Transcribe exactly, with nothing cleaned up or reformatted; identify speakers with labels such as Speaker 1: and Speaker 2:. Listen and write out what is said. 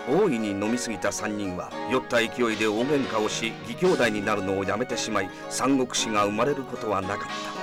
Speaker 1: 大いに飲み過ぎた三人は酔った勢いで大喧嘩をし義兄弟になるのをやめてしまい、三国志が生まれることはなかった。